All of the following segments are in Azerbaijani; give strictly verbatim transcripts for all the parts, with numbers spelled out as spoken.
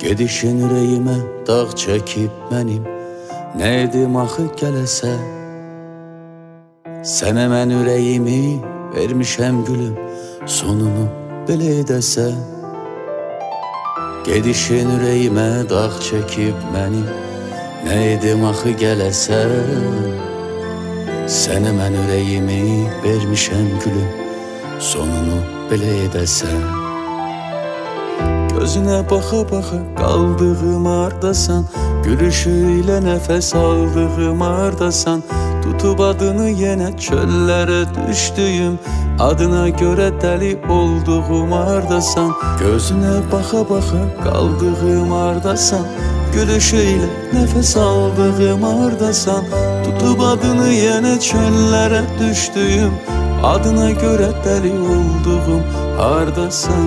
Gedişin ürəyimə dağ çəkib mənim, nə edim axı gələsə? Sənə mən ürəyimi vermişəm gülüm, sonunu belə edəsə. Gedişin ürəyimə dağ çəkib mənim, nə edim axı gələsə? Sənə mən ürəyimi vermişəm gülüm, sonunu belə edəsə. Gözünə baxa-baxa qaldığım ardasan, gülüşüylə nəfəs aldığım ardasan, tutub adını yenə çöllərə düşdüyüm, adına görə dəli olduğum ardasan. Gözünə baxa-baxa qaldığım ardasan, gülüşüylə nəfəs aldığım ardasan, tutub adını yenə çöllərə düşdüyüm, adına görə dəli olduğum ardasan.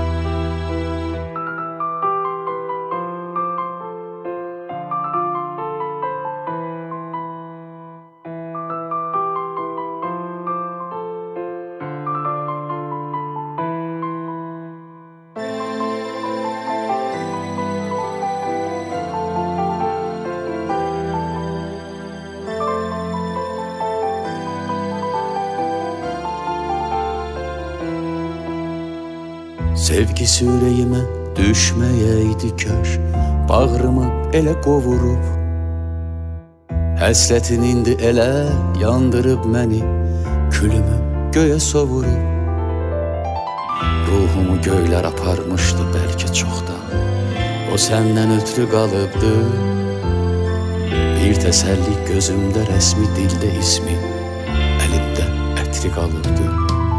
Sevgisi ürəyimə düşməyəydi kaş, bağrımı elə qovurub. Həslətin indi elə yandırıb məni, külümü göyə sovurub. Ruhumu göylər aparmışdı bəlkə çoxdan, o səndən ötrü qalıbdı. Bir təsəlli gözümdə rəsmi, dildə ismi, əlimdə ətri qalıbdı.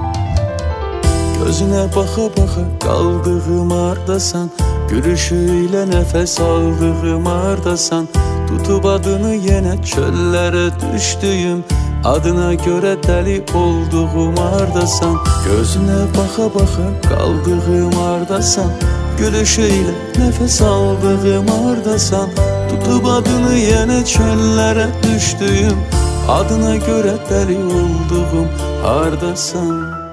Gözünə baxa-baxa qaldığım ardasan, gülüşüylə nəfəs aldığım ardasan, tutub adını yenə çöllərə düşdüyüm, adına görə dəli olduğum ardasan. Gözünə baxa-baxa qaldığım ardasan, gülüşüylə nəfəs aldığım ardasan, tutub adını yenə çöllərə düşdüyüm, adına görə dəli olduğum ardasan.